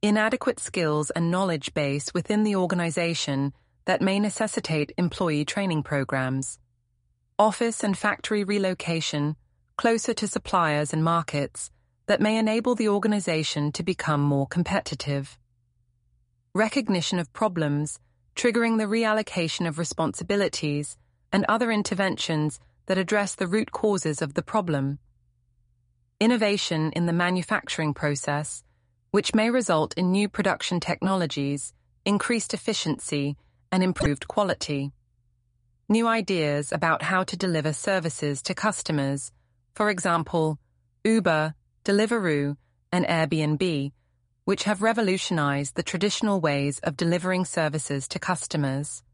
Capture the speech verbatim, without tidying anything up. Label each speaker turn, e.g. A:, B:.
A: inadequate skills and knowledge base within the organization that may necessitate employee training programs, office and factory relocation closer to suppliers and markets that may enable the organization to become more competitive, recognition of problems, triggering the reallocation of responsibilities and other interventions that address the root causes of the problem, innovation in the manufacturing process, which may result in new production technologies, increased efficiency, and improved quality, new ideas about how to deliver services to customers, for example, Uber, Deliveroo, and Airbnb, which have revolutionized the traditional ways of delivering services to customers.